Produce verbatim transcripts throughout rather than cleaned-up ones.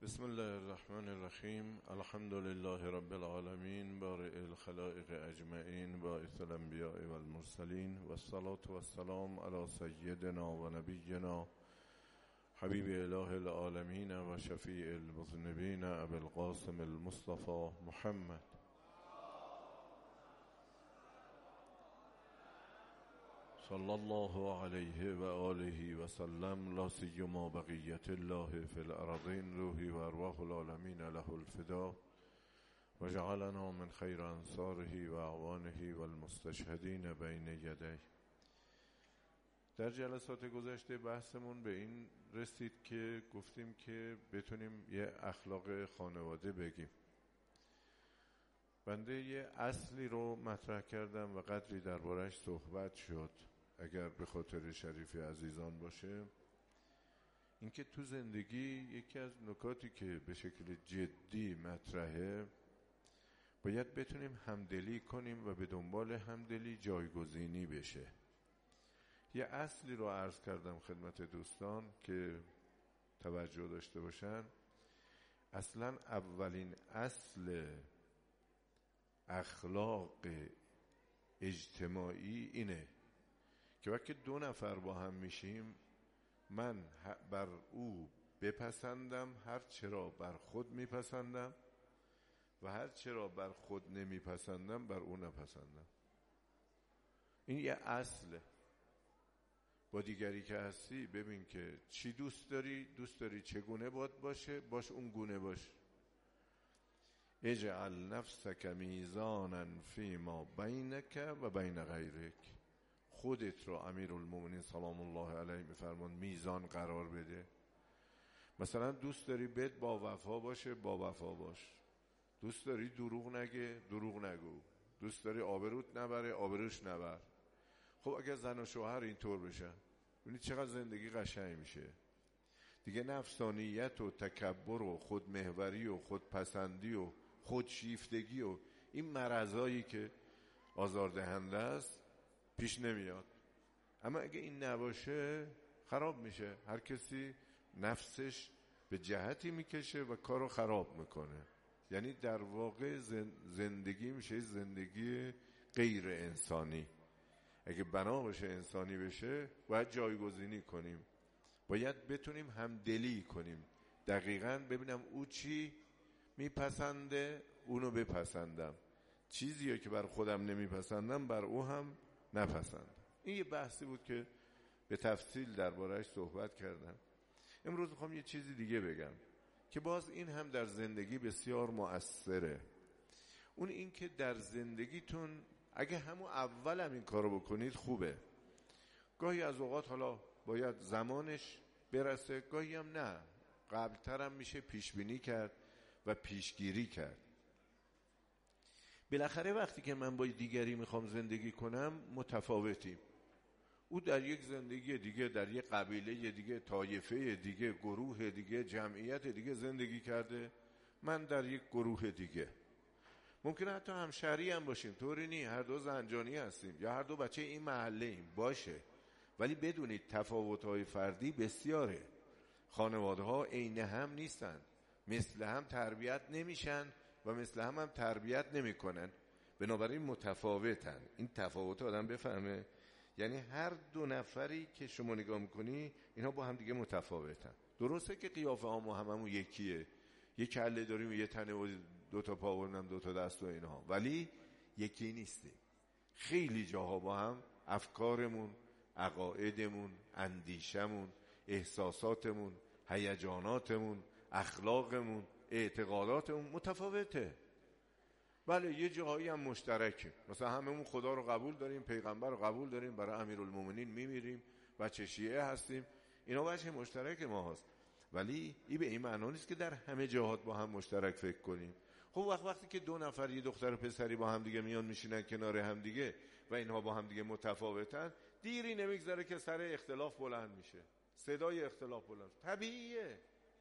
بسم الله الرحمن الرحیم. الحمد لله رب العالمین بارئ الخلائق اجمعین باعث الانبیاء والمرسلین والصلاة والسلام علی سیدنا و نبینا حبیب اله العالمین و شفیع المذنبین ابی القاسم المصطفى محمد. صلی الله علیه و آله و سلم. لا سیما بقیت الله فی الارضین روحی و ارواح العالمین له الفدا و جعلنا من خیر انصاره و اعوانه و المستشهدین بین یدیه. در جلسات گذشته بحثمون به این رسید که گفتیم که بتونیم یه اخلاق خانواده بگیم. بنده یه اصلی رو مطرح کردم و قدری دربارش صحبت شد. اگر به خاطر شریف عزیزان باشه، اینکه تو زندگی یکی از نکاتی که به شکل جدی مطرحه، باید بتونیم همدلی کنیم و به دنبال همدلی جایگزینی بشه. یه اصلی رو عرض کردم خدمت دوستان که توجه داشته باشن. اصلا اولین اصل اخلاق اجتماعی اینه که وقتی دو نفر با هم میشیم، من بر او بپسندم هر چرا بر خود میپسندم و هر چرا بر خود نمیپسندم بر او نپسندم. این یه اصله. با دیگری که هستی ببین که چی دوست داری، دوست داری چگونه باید باشه، باش اون گونه باش. اجعل نفسک میزانا فیما بینک و بین غیرک. خودت رو امیرالمومنین سلام الله علیه میفرمان میزان قرار بده. مثلا دوست داری بهت با وفا باشه، با وفا باش. دوست داری دروغ نگه، دروغ نگو. دوست داری آبروت نبره، آبروش نبر. خب اگر زن و شوهر اینطور بشن، ببینید چقدر زندگی قشنگ میشه. دیگه نفسانیت و تکبر و خودمحوری و خودپسندی و خودشیفتگی و این مرضایی که آزاردهنده است پیش نمیاد. اما اگه این نباشه خراب میشه. هر کسی نفسش به جهتی میکشه و کارو خراب میکنه. یعنی در واقع زندگی میشه زندگی غیر انسانی. اگه بنا باشه انسانی بشه، باید جایگزینی کنیم. باید بتونیم همدلی کنیم. دقیقاً ببینم او چی میپسنده، اونو بپسندم. چیزی که بر خودم نمیپسندم بر او هم نپسندم. این یه بحثی بود که به تفصیل درباره‌اش صحبت کردم. امروز میخوام یه چیزی دیگه بگم که باز این هم در زندگی بسیار مؤثره. اون این که در زندگیتون اگه همون اول هم این کارو بکنید خوبه. گاهی از اوقات حالا باید زمانش برسه، گاهی هم نه. قبلتر هم میشه پیشبینی کرد و پیشگیری کرد. بالاخره وقتی که من با دیگری میخوام زندگی کنم متفاوتیم. او در یک زندگی دیگه، در یک قبیله دیگه، طایفه دیگه، گروه دیگه، جمعیت دیگه زندگی کرده، من در یک گروه دیگه. ممکنه حتی همشهری هم باشیم، طوری نی، هر دو زنجانی هستیم یا هر دو بچه این محله ایم، باشه. ولی بدونید تفاوت‌های فردی بسیاره. خانواده ها عین هم نیستن، مثل هم تربیت نمیشن و مثل هم هم تربیت نمیکنن. بنابراین متفاوتن. این تفاوت آدم بفهمه. یعنی هر دو نفری که شما نگاه میکنی اینها با هم دیگه متفاوتن. درسته که قیافه ها ما هممون یکیه، یه کله داریم و یه تنه و دو تا پا و دو تا دست و اینها، ولی یکی نیستیم. خیلی جاها با هم افکارمون، عقایدمون، اندیشمون، احساساتمون، هیجاناتمون، اخلاقمون، اعتقاداتمون متفاوته. بله یه جاهایی هم مشترکه. مثلا هممون خدا رو قبول داریم، پیغمبر رو قبول داریم، برای امیرالمومنین میمیریم، بچه شیعه هستیم. اینا وجه مشترک ما هست. ولی این به این معنی نیست که در همه جهات با هم مشترک فکر کنیم. خب وقت وقتی که دو نفر یه دختر و پسری با هم دیگه میان میشینن کنار هم دیگه و اینها با هم دیگه متفاوتن، دیری نمیگذره که سر اختلاف بلند میشه، صدای اختلاف بلند میشه. طبیعیه.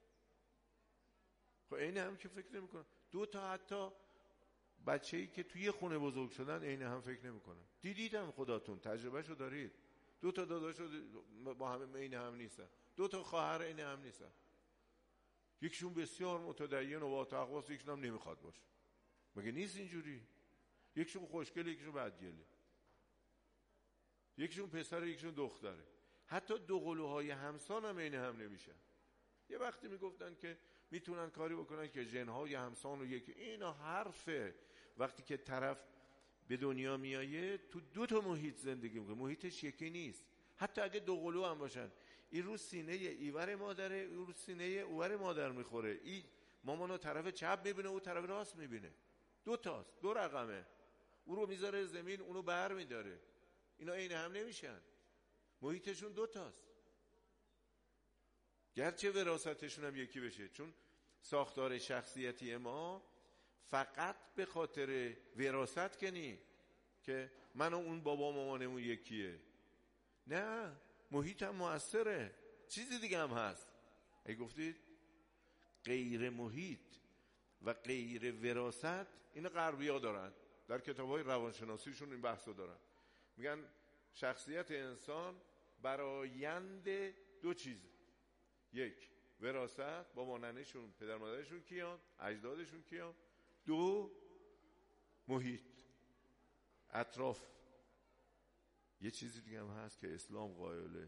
خب این هم که فکر نمیکنن. دو تا حتی بچه‌ای که توی خونه بزرگ شدن عین هم فکر نمیکنن. دیدیدم خداتون، تجربهشو دارید. دو تا داداشو با هم عین هم نیستن، دو تا خواهر عین هم نیستن. یکیشون بسیار متدین و با تقوا است، یکیشون هم نمیخواد باشه. مگه نیست اینجوری؟ یکیشون خوشگله، یکیشون بدگله، یکیشون پسر، یکیشون دختره. حتی دو قلوهای همسان هم عین هم نمیشن. یه وقتی میگفتن که میتونن کاری بکنن که ژن‌های همسان و یکی، اینا حرفه. وقتی که طرف به دنیا میایه تو دو تا محیط زندگی میکنه، محیطش یکی نیست. حتی اگه دو قلو هم باشن، این رو سینه ایور مادره، این رو سینه اوور مادر میخوره، این مامانو طرف چپ میبینه، او طرف راست میبینه، دو تاست، دو رقمه، او رو میذاره زمین، اونو بر میداره. اینا عین هم نمیشن، محیطشون دو تاست، گرچه وراثتشون هم یکی بشه. چون ساختار شخصیتی ما فقط به خاطر وراثت کنی که من و اون بابا مامانمون یکیه، نه، محیط هم مؤثره، چیزی دیگه هم هست. ای گفتید غیر محیط و غیر وراثت، اینو غربی‌ها دارن، در کتاب‌های روانشناسیشون این بحثو دارن. میگن شخصیت انسان برآیند دو چیز، یک وراثت، بابا ننه‌شون پدر مادرشون کیان، اجدادشون کیان، دو محیط، اطراف. یه چیزی دیگه هم هست که اسلام قائله،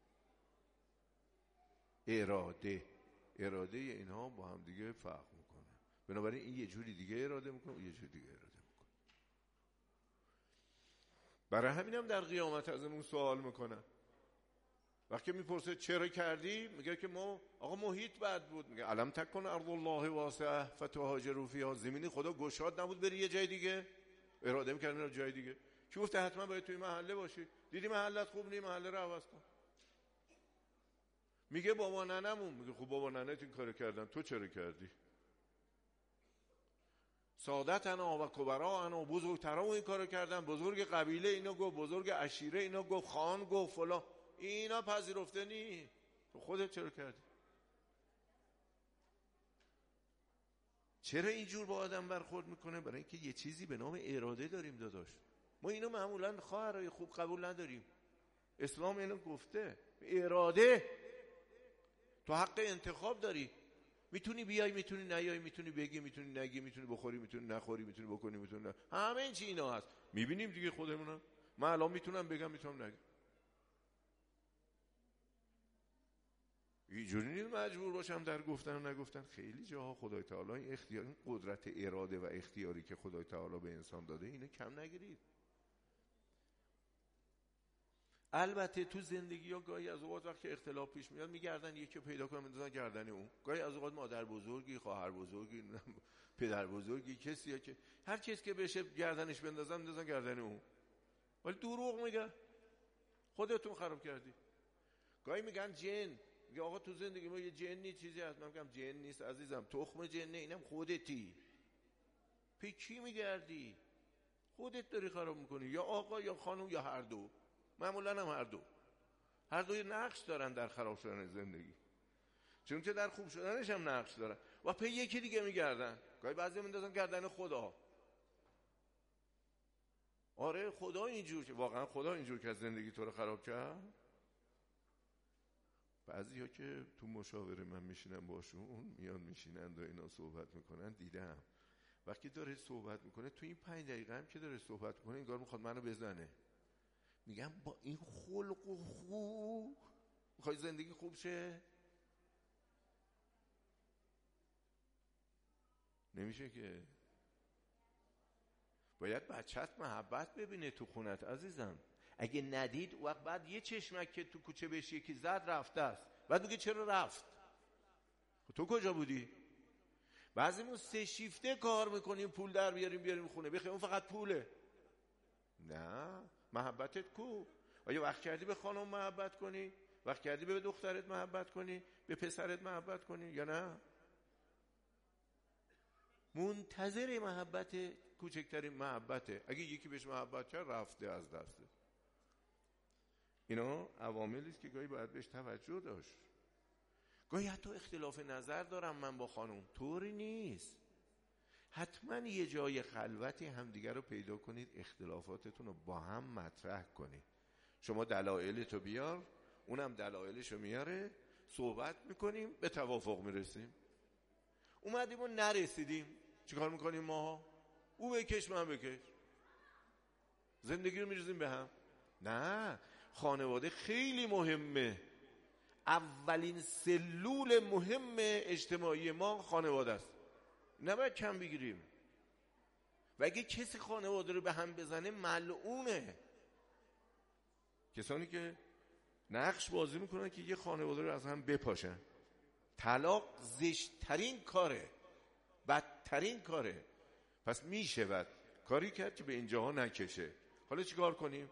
اراده. اراده اینها با هم دیگه فرق میکنه، بنابراین این یه جوری دیگه اراده میکنه، یه جوری دیگه اراده میکنه. برای همینم در قیامت ازمون سوال میکنن، وقتی میپرسه چرا کردی، میگه که ما آقا محیط بد بود. میگه الم تکن ارض الله واسعه فتهاجروا فیها، زمین خدا گشاد نبود بری یه جای دیگه، اراده میکردی رو جای دیگه. کی گفته حتما باید توی محله باشی؟ دیدی محلت خوب نیست، محله رو عوض کن. میگه بابا ننمون، میگه خب بابا ننت این کارو کردن، تو چرا کردی؟ سادتنا و کبراءنا، بزرگترامون این کارو کردن، بزرگ قبیله اینو گفت، بزرگ عشیره اینو گفت، خان گفت فلان، اینا پذیرفته نی، تو خودت چرا کردی؟ چرا اینجور با آدم برخورد میکنه؟ برای اینکه یه چیزی به نام اراده داریم داداش. ما اینو معمولا خواهرای خوب قبول نداریم. اسلام اینو گفته، اراده، تو حق انتخاب داری، میتونی بیای، میتونی نیای، میتونی بگی، میتونی نگی، میتونی بخوری، میتونی نخوری، میتونی بکنی، میتونی نه. همه این چی اینا هست، میبینیم دیگه خودمونم. من الان میتونم بگم، میتونم نگم، اینجوری نیست مجبور باشم در گفتن و نگفتن. خیلی جاها خدای تعالی این اختیار، این قدرت اراده و اختیاری که خدای تعالی به انسان داده، اینو کم نگیرید. البته تو زندگی ها گاهی از اوقات وقتی اختلاف پیش میاد میگردن یکی پیدا کنن میذارن گردن اون، گاهی از اوقات مادر بزرگی، خواهر بزرگی، پدر بزرگی، کسی که هر کس که بشه گردنش بندازن میذارن گردن اون، ولی دروغ میگن، خودتون خراب کردی. گاهی میگن جن، میگه آقا تو زندگی ما یه جنی چیزی هست، من میگم جن نیست عزیزم، تخم جنه، اینم خودتی، پی کی میگردی؟ خودت داری خراب میکنی، یا آقا یا خانم یا هر دو. معمولا هم هر دو، هر دوی نقش دارن در خراب شدن زندگی، چون که در خوب شدنش هم نقش دارن و پی یکی دیگه میگردن. گاهی بعضی میندازن گردن خدا. آره خدا اینجور که واقعا خدا اینجور که از زندگی تو رو خراب کرد. بعضی ها که تو مشاوره من میشینم باشون، میان میشینند و اینا صحبت میکنن، دیدم وقتی داره صحبت میکنه تو این پنج دقیقه هم که داره صحبت میکنه انگار میخواد منو بزنه. میگم با این خلق و خوب میخوای زندگی خوب شه؟ نمیشه که. باید بچت محبت ببینه تو خونت عزیزم. اگه ندید وقت بعد یه چشمک که تو کوچه بهش یکی زد رفته است، بعد میگه چرا رفت؟ تو کجا بودی؟ بعضیمون سه شیفته کار میکنیم پول در بیاریم بیاریم خونه، بخیر اون فقط پوله. نه، محبتت کو؟ آیا وقت کردی به خانم محبت کنی؟ وقت کردی به دخترت محبت کنی؟ به پسرت محبت کنی یا نه؟ منتظر محبت، کوچکترین محبته. اگه یکی بهش محبت کرد رفته از دسته. اینا عواملی است که گاهی باید بهش توجه داشت. گاهی حتی اختلاف نظر دارم من با خانم، طوری نیست. حتما یه جای خلوتی همدیگر رو پیدا کنید، اختلافاتتون رو با هم مطرح کنید. شما دلایلتو بیار، اونم دلایلشو میاره، صحبت میکنیم، به توافق میرسیم. اومدیم و نرسیدیم، چیکار میکنیم ما؟ او بکش من بکش، زندگی رو میریزیم به هم. نه، خانواده خیلی مهمه. اولین سلول مهم اجتماعی ما خانواده است، نباید کم بگیریم. و اگه کسی خانواده رو به هم بزنه ملعونه. کسانی که نقش بازی میکنن که یه خانواده رو از هم بپاشن. طلاق زشترین کاره، بدترین کاره. پس میشه بعد کاری کرد که به اینجاها نکشه. حالا چیکار کنیم؟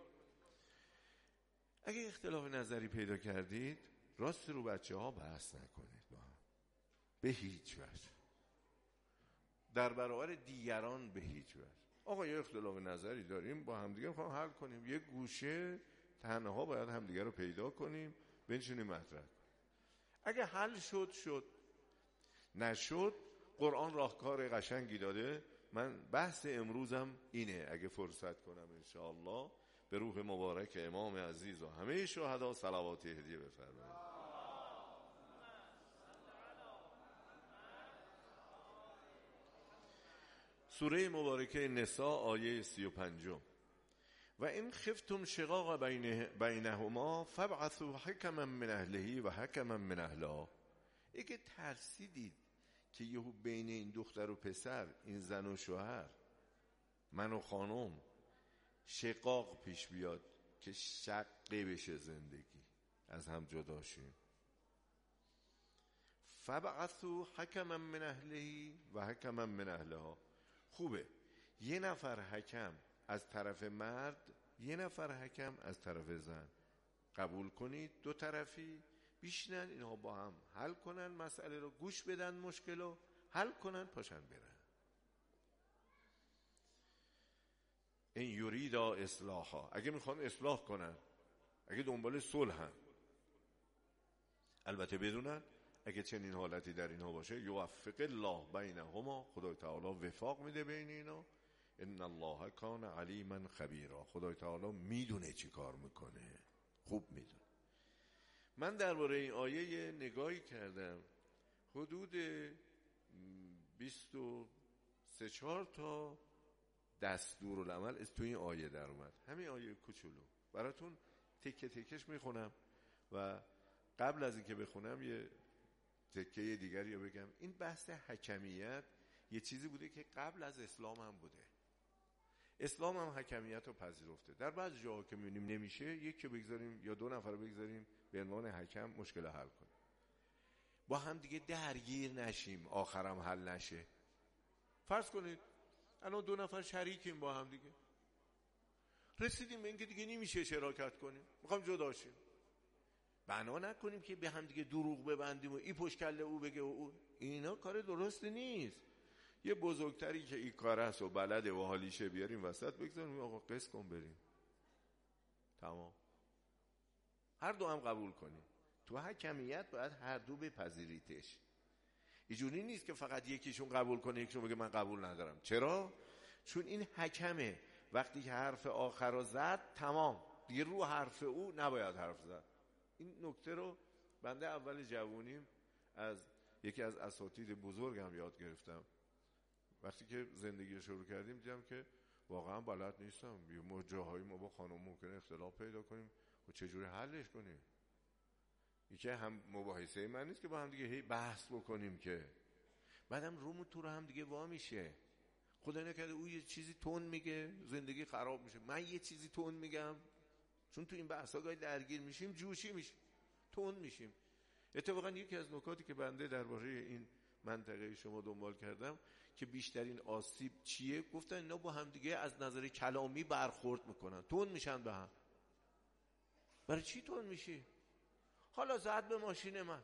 اگه اختلاف نظری پیدا کردید، راست رو بچه ها بحث نکنید با هم، به هیچ وجه. در برابر دیگران به هیچ وجه. آقا یه اختلاف نظری داریم، با همدیگه میخوام حل کنیم، یه گوشه تنها باید همدیگه رو پیدا کنیم، بنشینیم مطرح. اگه حل شد شد، نشد قرآن راهکار قشنگی داده. من بحث امروزم اینه، اگه فرصت کنم انشاءالله به روح مبارک امام عزیز و همه شهدا صلوات هدیه بفرمایید. سوره مبارکه نساء آیه سی و پنجم: و این خفتم شقاق بین بینهما فابعثوا حکما من اهله و حکما من اهلها. اگه ترسیدید که یهو بین این دختر و پسر، این زن و شوهر، من و خانم، شقاق پیش بیاد که شقه بشه زندگی، از هم جدا شیم، فابعثوا حکما من اهله و حکما من اهلها. خوبه یه نفر حکم از طرف مرد، یه نفر حکم از طرف زن. قبول کنید دو طرفی بیشنن، اینها با هم حل کنن، مسئله رو گوش بدن، مشکل رو حل کنن، پاشن برن. این یریدا اصلاحا، اگه میخوان اصلاح کنن، اگه دنبال صلحن، البته بدونن اگه چنین حالتی در اینها باشه، یوفق الله بینهما، خدای تعالی وفاق میده بین اینا. ان الله کان علیما خبیرا، خدای تعالی میدونه چی کار میکنه، خوب میدونه. من درباره این آیه نگاهی کردم، حدود بیست و سه چهار تا دستورالعمل از تو این آیه در اومد. همین آیه کوچولو براتون تکه تکش میخونم و قبل از اینکه بخونم یه تکه دیگری رو بگم. این بحث حکمیت یه چیزی بوده که قبل از اسلام هم بوده. اسلام هم حکمیت رو پذیرفته. در بعض جاها که می‌بینیم نمیشه، یکی بگذاریم یا دو نفر رو بگذاریم به عنوان حکم مشکل حل کنیم، با هم دیگه درگیر نشیم، آخرم حل نشه. فرض کنید الان دو نفر شریکیم با هم دیگه، رسیدیم به اینکه دیگه نمیشه شراکت کنیم، میخوام جدا شیم. بنا نکنیم که به هم دیگه دروغ ببندیم و این پشت کله او بگه و او. اینا کار درستی نیست. یه بزرگتری که این کار است و بلده و حالیشه بیاریم وسط، بگذاریم آقا قص کن بریم، تمام. هر دو هم قبول کنیم. تو حکمیت باید هر دو بپذیریدش. اینجوری نیست که فقط یکیشون قبول کنه یکیشون بگه من قبول ندارم. چرا؟ چون این حکمه، وقتی که حرف آخر رو زد تمام دیگه، رو حرف او نباید حرف زد. این نکته رو بنده اول جوونیم از یکی از اساتید بزرگم یاد گرفتم. وقتی که زندگی شروع کردیم دیدم که واقعا بلد نیستم. ما جاهایی ما با خانم ممکنه اختلاف پیدا کنیم و چجوری حلش کنیم. یکی هم مباحثه من نیست که با هم دیگه هی بحث بکنیم، که بعدم رومون تو رو هم دیگه وا میشه. خدا نکرده او یه چیزی تون میگه زندگی خراب میشه، من یه چیزی تون میگم، چون تو این بحثا گاهی درگیر میشیم، جوشی میشیم، تون میشیم. اتفاقا یکی از نکاتی که بنده درباره این منطقه شما دنبال کردم که بیشترین آسیب چیه، گفتن اینا با هم دیگه از نظر کلامی برخورد میکنن، تون میشن به هم. برای چی تون میشی؟ حالا زد به ماشین من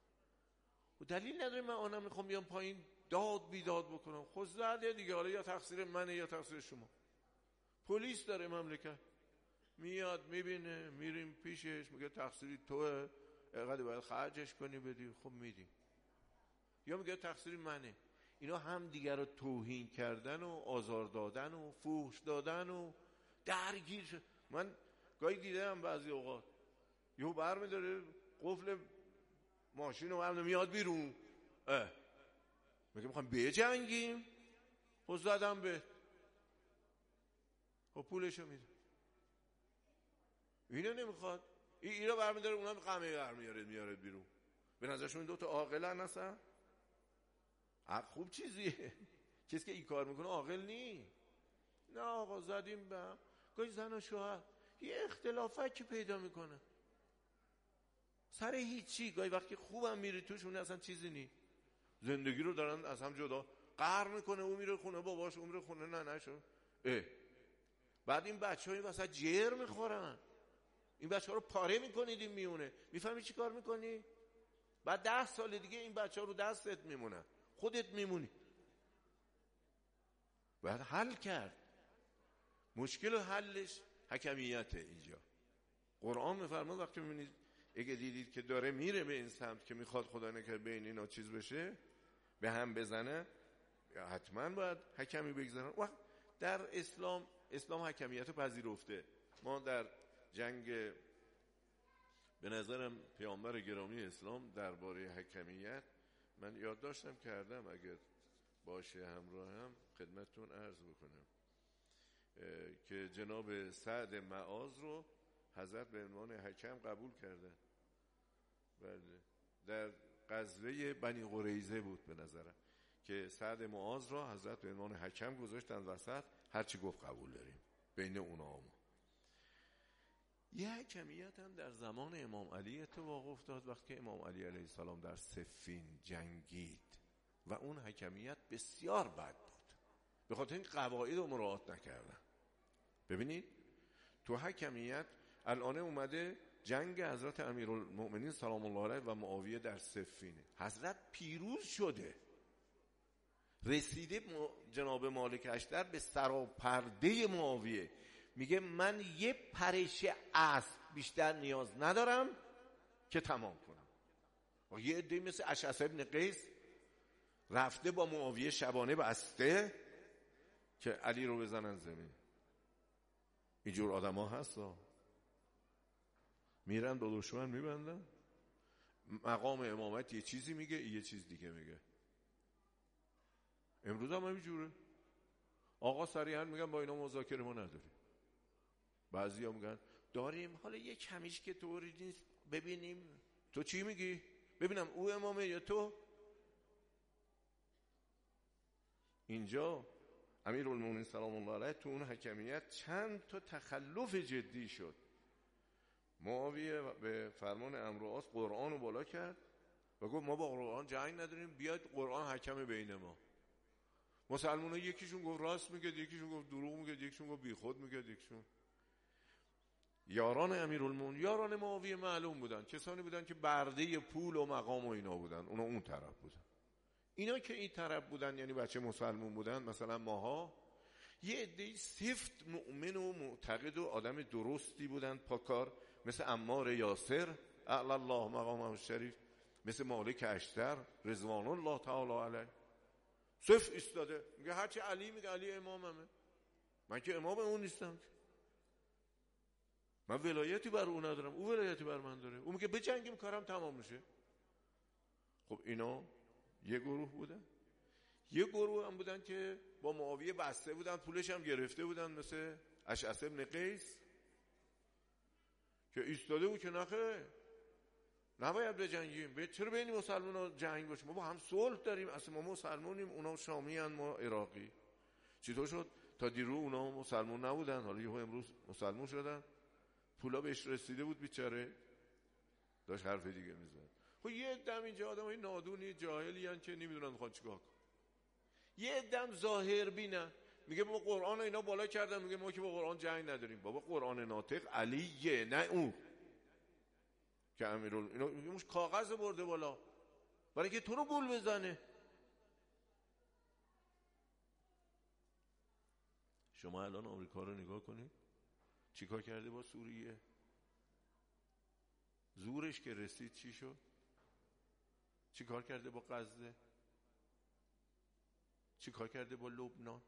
و دلیل نداره من آنم میخوام بیام پایین داد بیداد بکنم. خود زده دیگه، حالا یا تقصیر منه یا تقصیر شما. پلیس داره مملکت، میاد میبینه، میریم پیشش، میگه تقصیری توه، اینقدر باید خرجش کنی بدی، خب میدیم. یا میگه تقصیری منه. اینا هم دیگر رو توهین کردن و آزار دادن و فحش دادن و درگیر شد. من گاهی دیدم بعضی اوقات یهو برمی‌داره قفل ماشین رو هم میاد بیرون، اه میگه میخوام بجنگیم، خب زدم به خب پولشو میده. اینو نمیخواد، این اینا برمیداره، اونم قمه برمیاره میاره بیرون. به نظرشون دو تا عاقلن اصلا؟ خوب چیزیه. کسی که این کار میکنه عاقل نی. نه آقا زدیم به هم. گاهی زن و شوهر یه اختلافکی پیدا میکنه سر هیچی، گاهی وقتی خوبم میری توش اون اصلا چیزی نی، زندگی رو دارن از هم جدا قهر میکنه، اون میره خونه باباش، اون میره خونه ننه‌شو. اه بعد این بچه‌ها این وسط جر میخورن، این بچه‌ها رو پاره میکنید این میونه، میفهمی چی کار میکنی؟ بعد ده سال دیگه این بچه‌ها رو دستت میمونن، خودت میمونی. باید حل کرد. مشکل و حلش حکمیته. اینجا قرآن میفرماد وقتی میبینید اگه دیدید که داره میره به این سمت که میخواد خدا نکنه بین اینا چیز بشه، به هم بزنه، حتما باید حکمی بگذارن. وقت در اسلام، اسلام حکمیت رو پذیرفته. ما در جنگ به نظرم پیامبر گرامی اسلام درباره حکمیت من یادداشتم کردم، اگر باشه همراهم خدمتتون عرض بکنم که جناب سعد معاذ رو حضرت به عنوان حکم قبول کردن. بله در غزوه بنی قریظه بود به نظرم که سعد معاذ رو حضرت به عنوان حکم گذاشتن وسط، هرچی گفت قبول داریم بین اونا هم. یه حکمیت هم در زمان امام علی اتفاق افتاد وقتی امام علی علیه السلام در صفین جنگید و اون حکمیت بسیار بد بود به خاطر این قواعد رو مراعات نکردن. ببینید تو حکمیت الان اومده جنگ حضرت امیرالمؤمنین سلام الله علیه و معاویه در صفینه، حضرت پیروز شده، رسیده جناب مالک اشتر به سراپرده معاویه، میگه من یه پرش اسب بیشتر نیاز ندارم که تمام کنم. و یه عده مثل اشعث ابن قیس رفته با معاویه شبانه بسته که علی رو بزنن زمین. اینجور آدم ها هستا، میرن با دشمن میبندن، مقام امامت یه چیزی میگه یه چیز دیگه میگه. امروز هم همینجوره، آقا صریحا میگن با اینا مذاکره ما نداریم، بعضی ها میگن داریم، حالا یه کمیش که طوری نیست ببینیم. تو چی میگی؟ ببینم او امامه یا تو؟ اینجا امیرالمومنین سلام الله علیه تو اون حکمیت چند تا تخلف جدی شد. معاویه به فرمان عمرو و عاص قرآن رو بالا کرد و گفت ما با قرآن جنگ نداریم، بیاید قرآن حکم بین ما. مسلمان ها یکیشون گفت راست میگه، یکیشون گفت دروغ میگه، یکیشون گفت بی خود میگه، یکیشون. یاران امیرالمومنین، یاران معاویه معلوم بودن، کسانی بودن که برده پول و مقام و اینا بودن، اونا اون طرف بودن. اینا که این طرف بودن یعنی بچه مسلمون بودن، مثلا ماها یه عده سفت مؤمن و معتقد و آدم درستی بودن، پاکار، مثل عمار یاسر اعلی الله مقامه الشریف، مثل مالک اشتر رضوان الله تعالی علیه، صف ایستاده میگه هرچی علی میگه علی اماممه، من که امام اون نیستم، من ولایتی بر اون ندارم، او ولایتی بر من داره، اون میگه بجنگیم کارم تمام میشه. خب اینا یه گروه بودن. یه گروه هم بودن که با معاویه بسته بودن، پولش هم گرفته بودن، مثل اشعث ابن قیس که ایستاده بود که نخه نباید بجنگیم، به چرا بین مسلمان ها جنگ باشه، ما با هم صلح داریم، اصلا ما مسلمانیم، اونا شامی هن ما عراقی. چطور شد تا دیرو اونا مسلمان نبودن حالا یهو امروز مسلمان شدن؟ پولا بهش رسیده بود بیچاره، داشت حرف دیگه میزد. خب یه دم اینجا آدم های نادونی جاهلی هن که نمیدونن میخوان چیکار کنن. یه دم ظاهر بینن، میگه با قرآن اینا بالا کردن، میگه ما که با قرآن جنگ نداریم. بابا قرآن ناطق علیه، نه اون که امیرال اینا میگه کاغذ برده بالا برای که تو رو گول بزنه. شما الان آمریکا رو نگاه کنید چیکار کرده با سوریه، زورش که رسید چی شد، چیکار کرده با غزه، چیکار کرده با لبنان،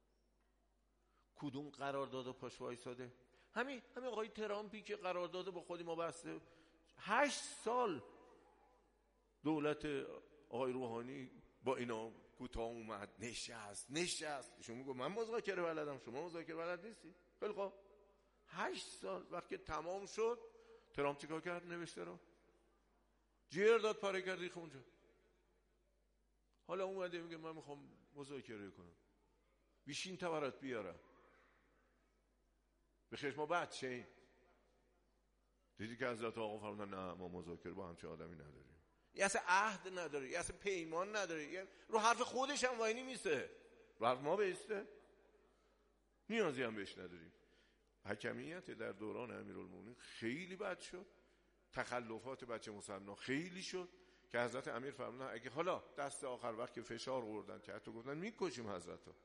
کدوم قرارداد پاش وایساده؟ همین همین آقای ترامپی که قرارداد با خود ما بسته، هشت سال دولت آقای روحانی با اینا کوتاه اومد، نشست نشست ایشون میگه من مذاکره بلدم، شما مذاکره بلد نیستی. خیلی خب هشت سال وقتی تمام شد ترامپ چیکار کرد؟ نوشته رو جیر داد، پاره کرد ریخ اونجا. حالا اومده میگه من میخوام مذاکره کنم، بیشین تا برات بیارم. به خیش ما بچه این دیدی که حضرت آقا فرمودن نه ما مذاکره با همچه آدمی نداریم، یه اصلا عهد نداره، یه اصلا پیمان نداره، یه رو حرف خودش هم وای نمیسته، رو حرف ما بیسته، نیازی هم بهش نداریم. حکمیت در دوران امیرالمومنین خیلی بد شد، تخلفات بچه مسلمان خیلی شد که حضرت امیر فرمودن اگه حالا دست آخر وقت که فشار آوردن که حتی گفتن میکشیم حضرت ها،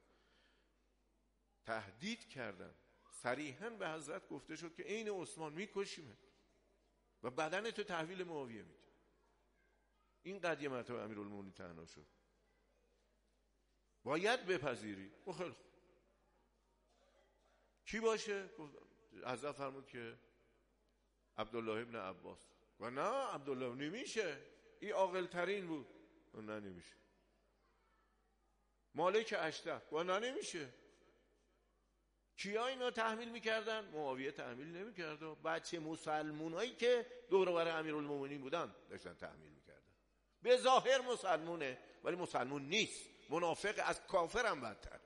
تهدید کردن، صریحا به حضرت گفته شد که عین عثمان میکشیم و بدن تو تحویل معاویه میدی. این قضیه مرتبه امیرالمومنین تنها شد، باید بپذیری. خیلی کی باشه؟ حضرت فرمود که عبدالله ابن عباس. و نه عبدالله نمیشه، این عاقل ترین بود. و نه نمیشه. مالک اشتر. و نه نمیشه. کیا اینا تحمیل میکردن؟ معاویه تحمیل نمیکرد، بچه مسلمونایی که دور و بر امیرالمومنین بودن داشتن تحمیل میکردن. به ظاهر مسلمونه ولی مسلمون نیست، منافق، از کافر هم بدتر.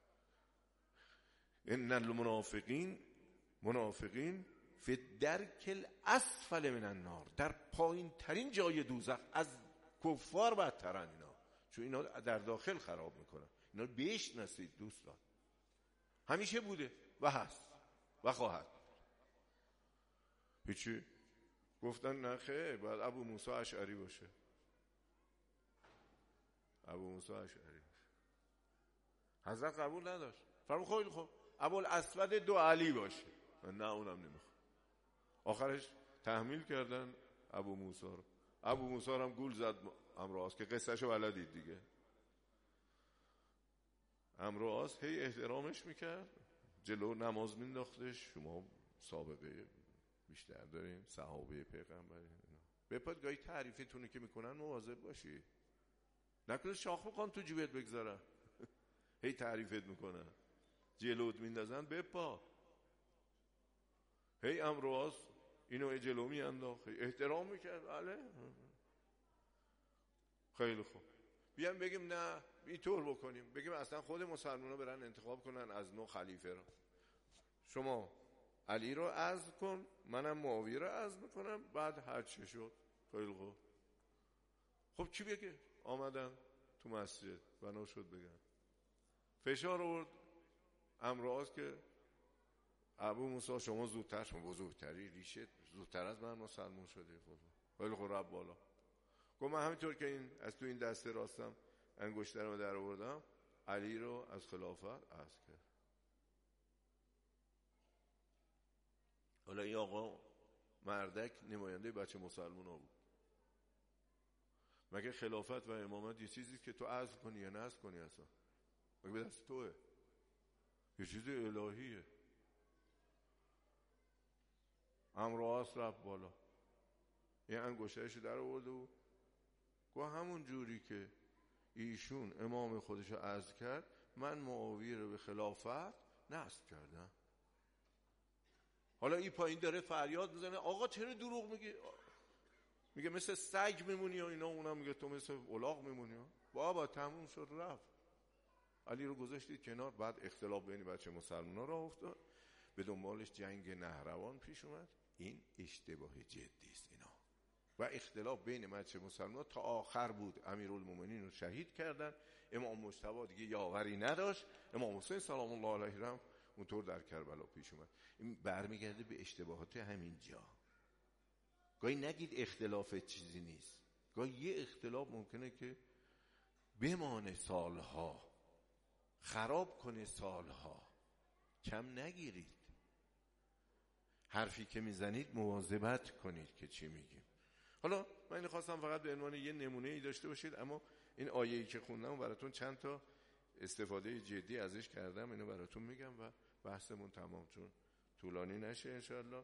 ان المنافقین منافقین فی الدرک الاسفل من النار، در پایین ترین جای دوزخ، از کفار بدترن اینا، چون اینا در داخل خراب میکنن. اینا بشناسید دوستان، همیشه بوده و هست و خواهد. هیچی گفتن نه خیر باید ابو موسی اشعری باشه، ابو موسی اشعری باشه. حضرت قبول نداشت، فرمود خیلی خوب ابوالاسود دو علی باشه. نه اونم نمیخواد. آخرش تحمیل کردن ابو موسی رو. ابو موسی هم گول زد امراض که قصهشو بلدید دیگه. امراض هی احترامش میکرد، جلو نماز مینداختش. شما سابقه بیشتر داریم، صحابه پیغمبر. بپاد گاهی تعریفتونه که میکنن مواظب باشی، نکنه شاخ بخوان تو جیبت بگذارن. هی تعریفت میکنن، جلوت میندازن، بپا. هی امراض اینو جلو میانداخت، احترام میکرد. بله خیلی خوب. بیان بگیم نه اینطور بکنیم، بگیم اصلا خود مسلمان‌ها برن انتخاب کنن از نو خلیفه رو، شما علی رو عزل کن، منم معاویه رو عزل میکنم، بعد هر چه شد. خیلی خوب. خب چی بگه؟ آمدن تو مسجد بنا شد بگن، فشار آورد امراض که ابو موسی شما زودتر، شما بزرگتری، ریشه زودتر از من مسلمان شده. خیلی خوب رب بالا. گفت من همینطور که این از تو این دست راستم انگشتر رو در آوردم، علی رو از خلافت عزل کرد. حالا این آقا مردک نماینده بچه مسلمان ها بود. مگه خلافت و امامت یه چیزی که تو عزل کنی یا نعزل کنی؟ اصلا مگه به دست توه؟ یه چیز الهیه. امراض رفت بالا، یه انگشترش در آورده بود، گفت همون جوری که ایشون امام خودشو عزل کرد، من معاویه رو به خلافت نصب کردم. حالا این پایین داره فریاد میزنه آقا چرا دروغ میگی؟ میگه مثل سگ میمونی و اینا، اونم میگه تو مثل الاغ میمونی. بابا تموم شد رفت. علی رو گذاشتید کنار. بعد اختلاف بین بچه مسلمان ها راه افتاد، به دنبالش جنگ نهروان پیش اومد. این اشتباه جدی است اینا. و اختلاف بین بچه مسلمان تا آخر بود. امیرالمومنین رو شهید کردن، امام مجتبی دیگه یاوری نداشت، امام حسین سلام الله علیه هم اونطور در کربلا پیش اومد. این برمیگرده به اشتباهات همین جا. گاهی نگید اختلاف چیزی نیست، گاهی یه اختلاف ممکنه که بمانه سالها، خراب کنه سالها. کم نگیرید، حرفی که میزنید مواظبت کنید که چی میگیم. حالا من اینو خواستم فقط به عنوان یه نمونه ای داشته باشید، اما این آیه‌ای که خوندم براتون چند تا استفاده جدی ازش کردم، اینو براتون میگم و بحثمون تمام، چون طولانی نشه انشاءالله.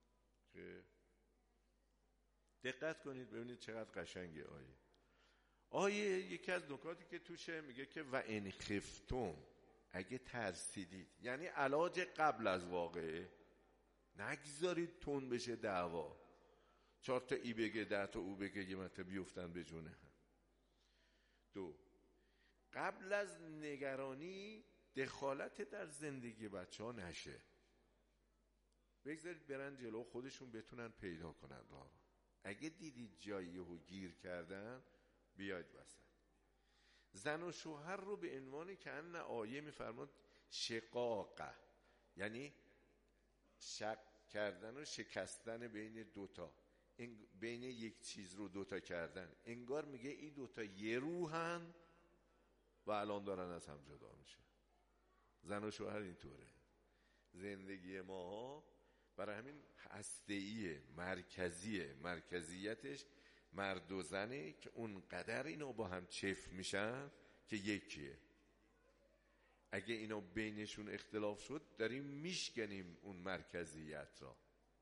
که دقت کنید ببینید چقدر قشنگه آیه. آیه یکی از نکاتی که توشه میگه که و ان خفتم، اگه ترسیدید، یعنی علاج قبل از واقعه. نگذارید تون بشه دعوا، چهار تا ای بگه ده تا او بگه یه مرتبه بیفتن به جونه هم. دو، قبل از نگرانی دخالت در زندگی بچه ها نشه، بگذارید برن جلو، خودشون بتونن پیدا کنن راه. اگه دیدید جایی رو گیر کردن بیاید وسط. زن و شوهر رو به عنوان که ان آیه میفرماد شقاقه، یعنی شق کردن و شکستن بین دوتا، بین یک چیز رو دوتا کردن. انگار میگه این دوتا یه روحن و الان دارن از هم جدا میشه. زن و شوهر اینطوره زندگی ما، برای همین هسته‌ایه، مرکزیه، مرکزیتش مرد و زنه که اونقدر اینا با هم چف میشن که یکیه. اگه اینا بینشون اختلاف شد داریم میشکنیم اون مرکزیت را.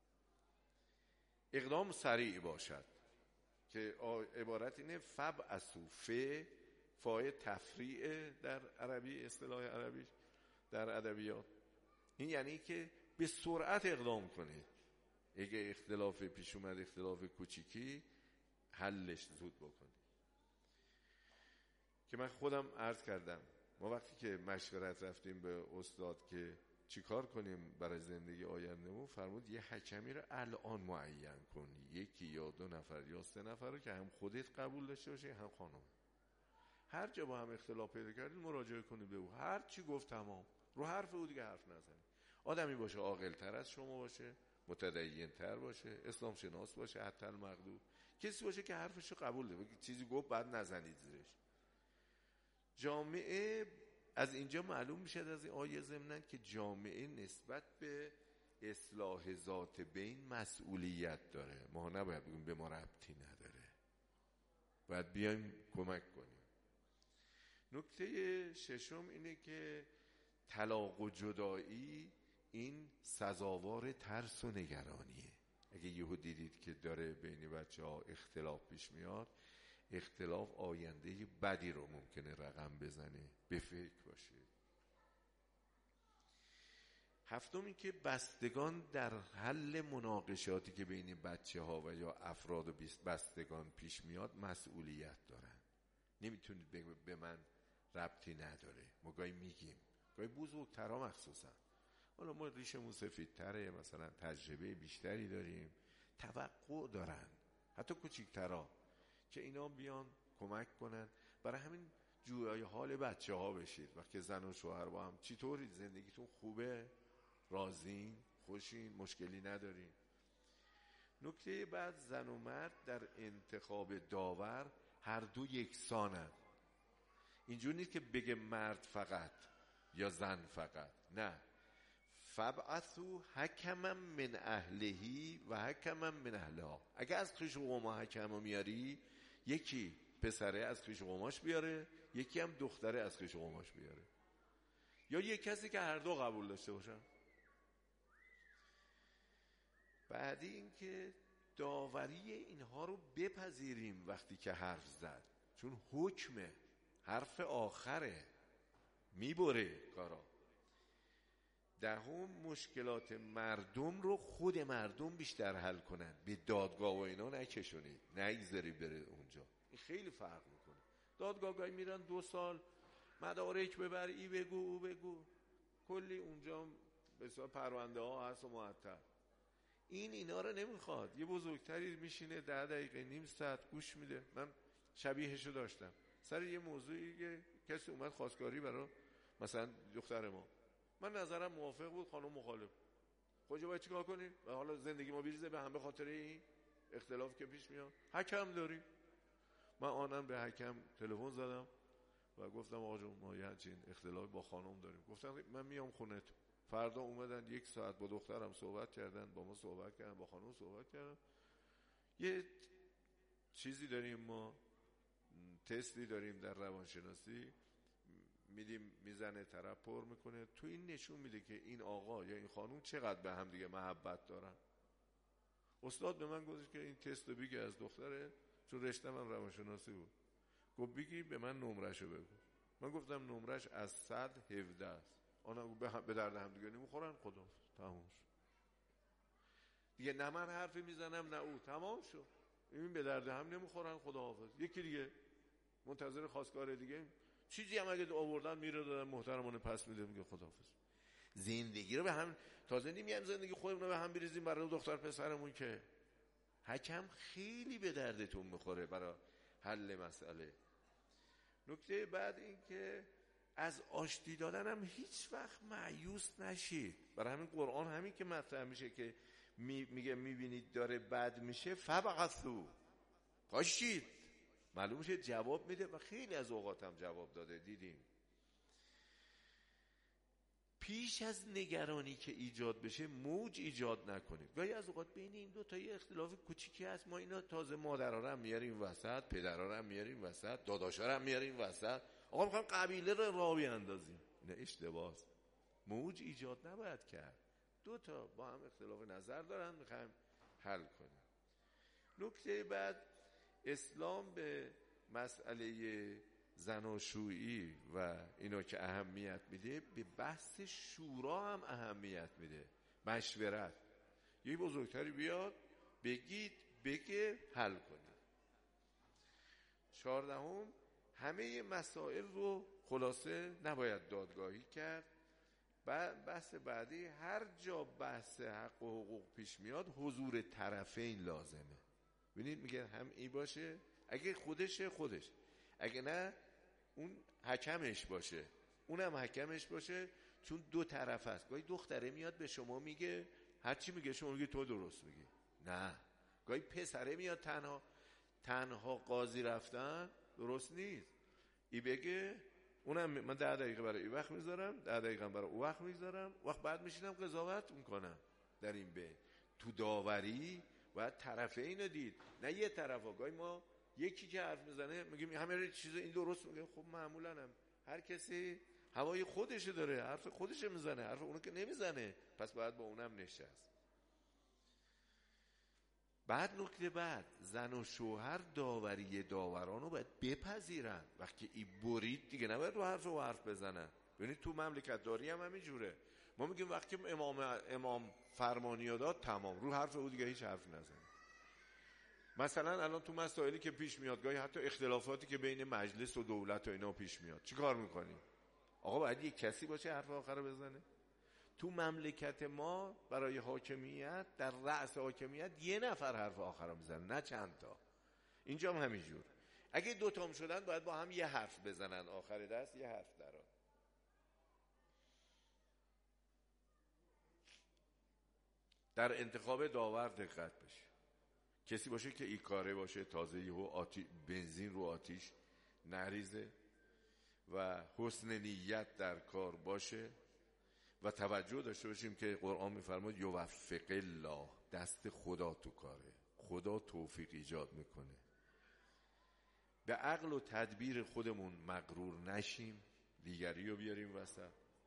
اقدام سریع باشد که عبارت اینه فبعثوا، ف فای تفریع در عربی، اصطلاح عربی در ادبیات، این یعنی که به سرعت اقدام کنید. اگه اختلاف پیش اومد، اختلاف کوچیکی، حلش زود بکنید. که من خودم عرض کردم، ما وقتی که مشورت رفتیم به استاد که چی کار کنیم برای زندگی آینده‌مون، فرمود یه حکمی رو الان معین کن، یکی یا دو نفر یا سه نفر رو که هم خودت قبول داشته باشه هم خانم. هر جا با هم اختلاف پیدا کردید مراجعه کنید به او، هر چی گفت تمام، رو حرف او دیگه حرف نزنید. آدمی باشه عاقل تر از شما باشه، متدین تر باشه، اسلام شناس باشه، حتی المقدور، کسی باشه که حرفشو قبول ده، چیزی گفت بعد نزنید زیرش. جامعه از اینجا معلوم میشه از این آیه ضمناً که جامعه نسبت به اصلاح ذات بین مسئولیت داره. ما نباید بگیم به ما ربطی نداره، باید بیایم کمک کنیم. نکته ششم اینه که طلاق و جدایی این سزاوار ترس و نگرانیه. اگه یهو دیدید که داره بین بچه ها اختلاف پیش میاد، اختلاف آینده بدی رو ممکنه رقم بزنه، به فکر باشید. هفتم این که بستگان در حل مناقشاتی که بین بچه ها و یا افراد و بستگان پیش میاد مسئولیت دارن. نمیتونید بگید به من ربطی نداره. ما گاهی میگیم، گاهی بزرگترها مخصوصا، حالا ما ریشمون سفیدتره، مثلا تجربه بیشتری داریم، توقع دارن حتی کوچیکترها که اینا بیان کمک کنن. برای همین جویای حال بچه ها بشید. وقتی زن و شوهر با هم چطورید، زندگیتون خوبه، راضین، خوشین، مشکلی ندارین. نکته بعد، زن و مرد در انتخاب داور هر دو یکسانن. اینجور نیست که بگه مرد فقط یا زن فقط، نه. فبعثوا حکما من اهلهی و حکما من اهلها. اگه از خویش و قوما حکما میاری، یکی پسره از خویش و قوماش بیاره، یکی هم دختره از خویش و قوماش بیاره، یا یک کسی که هر دو قبول داشته باشن. بعدی این که داوری اینها رو بپذیریم وقتی که حرف زد، چون حکمه، حرف آخره، میبره کارا. دهم مشکلات مردم رو خود مردم بیشتر حل کنن، به دادگاه و اینا نکشونید، نگذاری بره اونجا. این خیلی فرق میکنه. دادگاه گاهی میرن دو سال مدارک ببر، ای بگو او بگو، کلی اونجا بسیار پرونده ها هست و معطل. این اینا رو نمیخواد. یه بزرگتری میشینه ده دقیقه نیم ساعت گوش میده. من شبیهشو داشتم سر یه موضوعی که کسی اومد خواستگاری برای مثلا دختر ما، من نظرم موافق بود، خانم مخالف. خودت باید چیکار کنی؟ و حالا زندگی ما بریزه به هم به خاطر این اختلاف که پیش میاد. حکم داریم. من آنم به حکم تلفن زدم و گفتم آقا جون ما یه همچین اختلاف با خانم داریم. گفتم من میام خونت. فردا اومدن یک ساعت با دخترم صحبت کردن، با ما صحبت کردن، با خانم صحبت کردن. یه چیزی داریم ما، تستی داریم در روانشناسی، میدیم میزنه طرف پر میکنه، تو این نشون میده که این آقا یا این خانم چقدر به هم دیگه محبت دارن. استاد به من گفت که این تست رو بگی از دختره، چون رشتم هم روانشناسی بود. گفت بگی به من نمرشو بگو. من گفتم نمرش از صد هفده است. آنها به درد هم دیگه نمیخورن، خدا تمام شد دیگه. نه من حرفی میزنم نه او، تمام شد. این به درد هم نمیخورن، خداحافظ. یکی دیگه منتظر خواستگار دیگه، چیزی هم اگه آوردن میره دادن محترمانه پس میده، میگه خداحافظ. زندگی رو به هم تازه نمیگم زندگی خودمون رو به هم بریزیم برای دختر پسرمون، که حکم خیلی به دردتون میخوره برای حل مسئله. نکته بعد این که از آشتی دادن هم هیچ وقت مایوس نشید. برای همین قرآن همین که مطرح میشه که می میگه میبینید داره بد میشه، فبعثوا، پاشید. معلوم میشه جواب میده و خیلی از اوقات هم جواب داده، دیدیم. پیش از نگرانی که ایجاد بشه موج ایجاد نکنید. گاهی از اوقات بین این دو تا یه اختلاف کوچیکی هست، ما اینا تازه مادرها رو هم میاریم وسط، پدرها رو هم میاریم وسط، داداشا رو هم میاریم وسط. آقا میخوایم قبیله رو راه بیاندازیم. نه، اشتباهه. موج ایجاد نباید کرد. دو تا با هم اختلاف نظر دارن، میخوایم حل کنیم. نکته بعد، اسلام به مسئله زناشویی و اینا که اهمیت میده، به بحث شورا هم اهمیت میده، مشورت. یه بزرگتری بیاد بگید بگه حل کنید. چهاردهم، همه مسائل رو خلاصه نباید دادگاهی کرد. بحث بعدی، هر جا بحث حق و حقوق پیش میاد حضور طرفین لازمه. ببینید میگه هم این باشه، اگه خودشه خودش، اگه نه اون حکمش باشه، اونم حکمش باشه، چون دو طرف هست. گاهی دختره میاد به شما میگه هرچی میگه شما میگه تو درست میگی. نه، گاهی پسره میاد تنها تنها قاضی رفتن درست نیست. ای بگه اونم من ده دقیقه برای این وقت میذارم، ده دقیقه برای اون وقت میذارم، وقت بعد میشینم قضاوت میکنم. در این به تو داوری باید طرفین رو دید، نه یه طرف ها. گاهی ما یکی که حرف میزنه میگیم همه چیز این درست میگه. خب معمولا هم هر کسی هوای خودشه داره، حرف خودشه میزنه، حرف اونو که نمیزنه، پس باید با اونم نشست. بعد نکته بعد، زن و شوهر داوری داوران رو باید بپذیرن. وقتی ای برید دیگه نباید رو حرف و حرف بزنن. ببینید تو مملکت داری هم همین جوره. ما میگیم وقتی امام امام فرمانی داد تمام، رو حرف او دیگه هیچ حرف نزن. مثلا الان تو مسائلی که پیش میاد، گاهی حتی اختلافاتی که بین مجلس و دولت و اینا پیش میاد، چی کار میکنیم؟ آقا باید یک کسی باشه حرف آخر رو بزنه. تو مملکت ما برای حاکمیت، در رأس حاکمیت یه نفر حرف آخر رو میزنه، نه چند تا. اینجا هم همینجور. اگه دوتام شدن باید با هم یه حرف بزنن، آخر دست یه حرف درا. در انتخاب داور دقت بشه. کسی باشه که ای کاره باشه، تازه یهو آتی بنزین رو آتیش نریزه و حسن نیت در کار باشه و توجه داشته باشیم که قرآن میفرماد یوفق الله، دست خدا تو کاره، خدا توفیق ایجاد میکنه. به عقل و تدبیر خودمون مغرور نشیم، دیگری رو بیاریم وسط.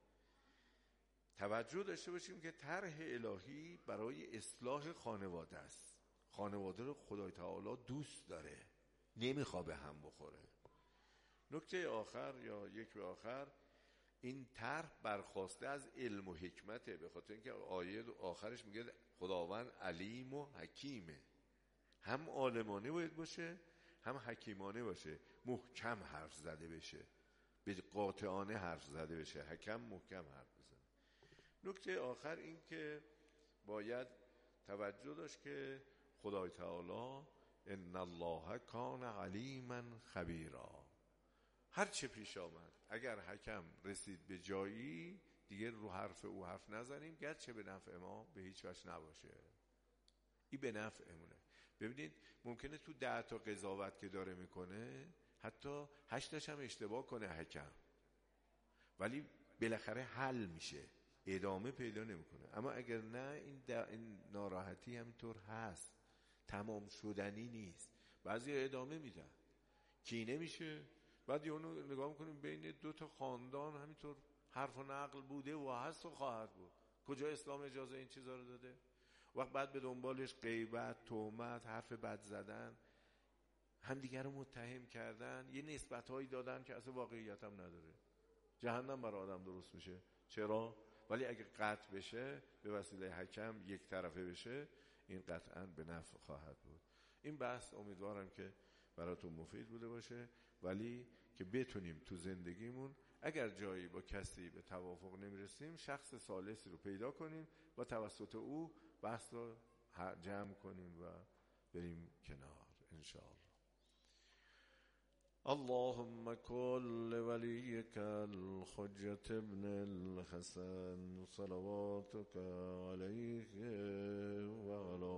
توجه داشته باشیم که طرح الهی برای اصلاح خانواده است. خانواده رو خدای تعالی دوست داره، نمیخواد به هم بخوره. نکته آخر یا یک به آخر، این طرح برخواسته از علم و حکمته، به خاطر اینکه آیه آخرش میگه خداوند علیم و حکیمه. هم عالمانه باید باشه، هم حکیمانه باشه. محکم حرف زده بشه، به قاطعانه حرف زده بشه، حکم محکم حرف بزنه. نکته آخر این که باید توجه داشت که خدای تعالی ان الله کان علیما خبیرا، هر چه پیش آمد اگر حکم رسید به جایی دیگه رو حرف او حرف نزنیم، گرچه به نفع ما به هیچ وجه نباشه. این به نفعمونه. ببینید ممکنه تو ده تا قضاوت که داره میکنه حتی هشتش هم اشتباه کنه حکم، ولی بالاخره حل میشه، ادامه پیدا نمیکنه. اما اگر نه این, این ناراحتی همینطور هست، تمام شدنی نیست. بعضی ادامه میدن، کینه میشه. بعد اونو نگاه میکنیم بین دو تا خاندان همینطور حرف و نقل بوده و هست و خواهد بود. کجا اسلام اجازه این چیزا رو داده؟ وقت بعد به دنبالش غیبت، تهمت، حرف بد زدن، همدیگر رو متهم کردن، یه نسبت‌هایی دادن که اصلا واقعیت هم نداره. جهنم برای آدم درست میشه. چرا؟ ولی اگه قطع بشه به وسیله حکم یک طرفه بشه، این قطعاً به نفع خواهد بود. این بحث امیدوارم که براتون مفید بوده باشه، ولی که بتونیم تو زندگیمون اگر جایی با کسی به توافق نمیرسیم شخص ثالثی رو پیدا کنیم و توسط او بحث رو جمع کنیم و بریم کنار انشاءالله. اللهم كن لوليك الحجة ابن الحسن صلواتك عليه وعلى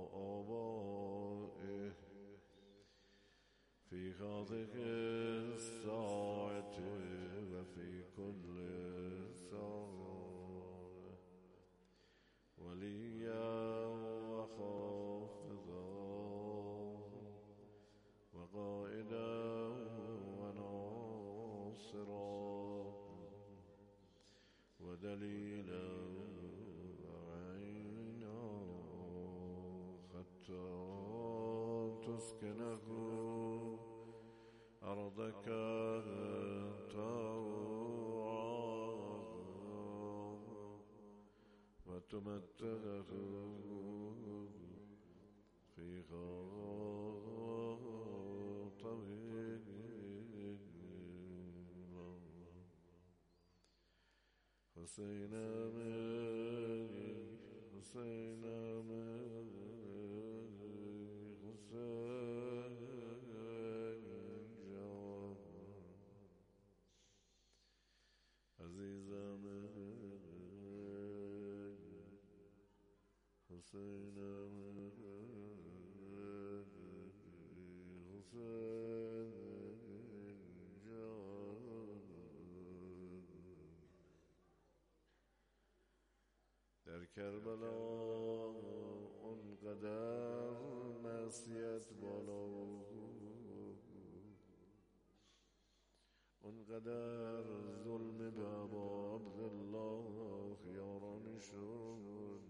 آبائه في هذه الساعة وفي كل ساعة وليا وحافظا وقائدا ودليلا وعينا حتى تسكنه أرضك طوعا وتمتعه فيها طويلا. حسین آمین حسین آمین حسین جان عزیز آمین حسین آمین حسین در کربلا اونقدر معصیت بالا بود، اونقدر ظلم به ابا عبدالله یاران شد،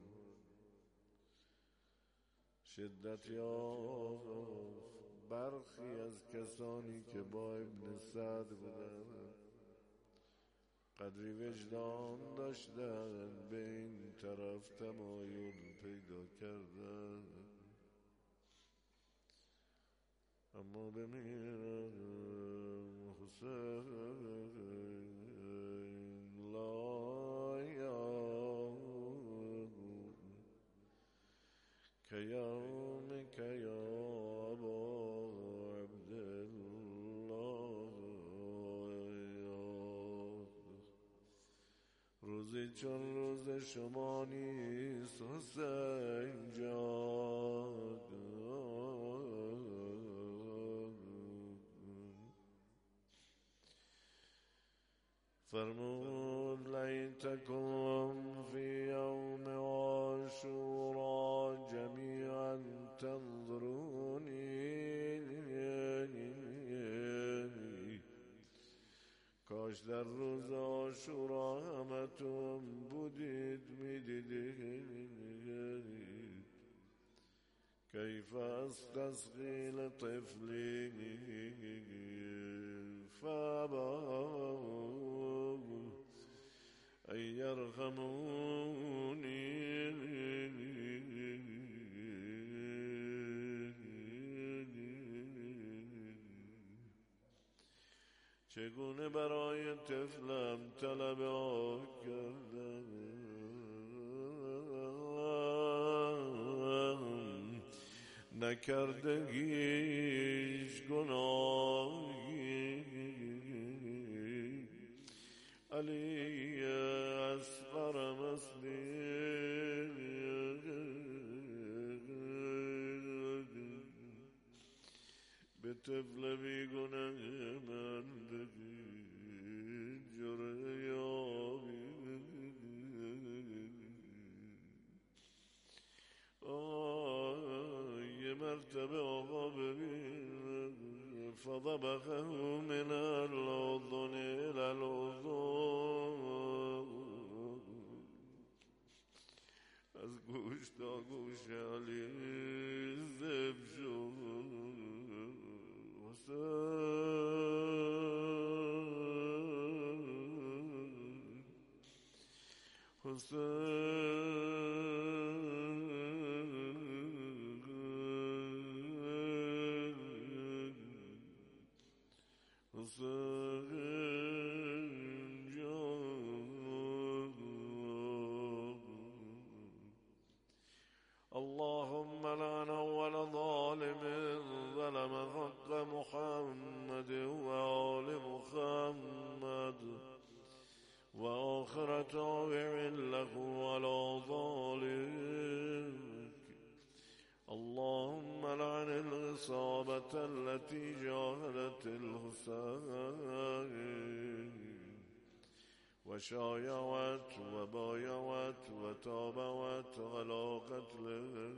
شدت یافت برخی از کسانی که با ابن سعد بودند قدری وجدان داشتن به این طرف تمایل پیدا کردن، اما بمیرم حسین لا یاد که یوم که یا ابا عبدالله، روزی چون روز شما نیست حسین جان، فرمود لیتکم فی یوم عاشورا جمیعا تنظرونی، کاش در روز عاشورا همتون بودید میدیدید کیف استسقی لطفلی فابا ان یرحمونی، چگونه برای طفلم طلب آب کردم، نکرده هیچ گناهی، علی اصغر مسلی به طفل بیگناه من بگید جره یابی، آه یه مرتبه آقا ببین فضبخه من الاذن الى الاذن، از گوش تا گوش علی ذبح شد، حسین حسین حسین جان اللهم لعن اول ظالم ظلم حق محمد وآل محمد وآخر تابع له على ذلك اللهم لعن العصابة التي جاهدت الحسين وشايعت وبايعت وتابعت على قتله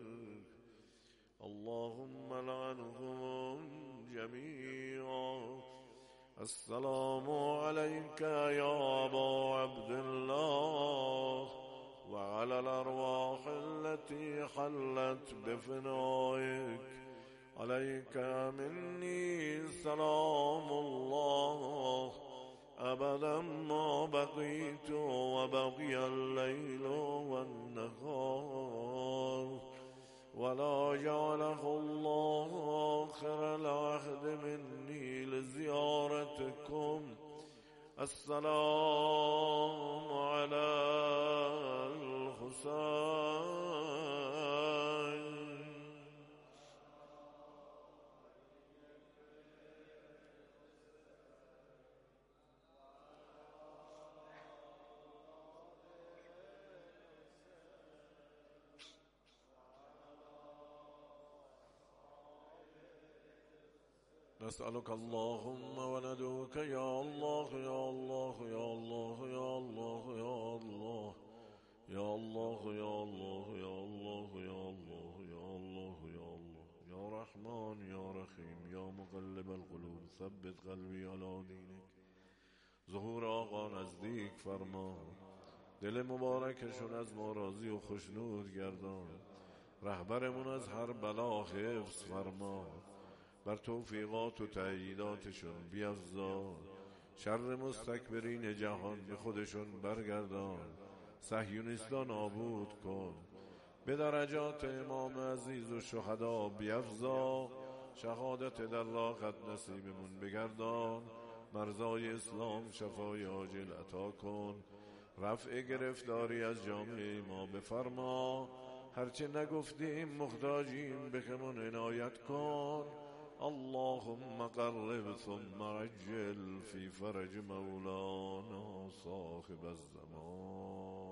اللهم لعنهم جميعا السلام عليك يا أبا عبد الله وعلى الأرواح التي حلت بفنائك عليك مني سلام الله أبدا ما بقيت وبقي الليل والنهار ولا جعله الله آخر العهد مني لزيارتكم السلام على الحسين نسألك اللهم وندعوك يا الله يا الله يا الله يا الله يا الله يا الله يا الله يا الله يا الله يا الله يا الله يا رحمن يا رحيم يا مقلب القلوب ثبت قلبي على دينك ظهور آقا نزدیک فرما دل مبارکشون از ما راضی و خوشنود گردان رهبرمون از هر بلا حفظ فرما بر توفیقات و تأییداتشون بیفزا شر مستکبرین جهان به خودشون برگردان صهیونیستا نابود کن به درجات امام عزیز و شهدا بیفزا شهادت در راحت نصیبمون بگردان مرزای اسلام شفای عاجل عطا کن رفع گرفتاری از جامعه ما بفرما هرچه نگفتیم محتاجیم بهمون عنایت کن اللهم قرب ثم عجل في فرج مولانا صاحب الزمان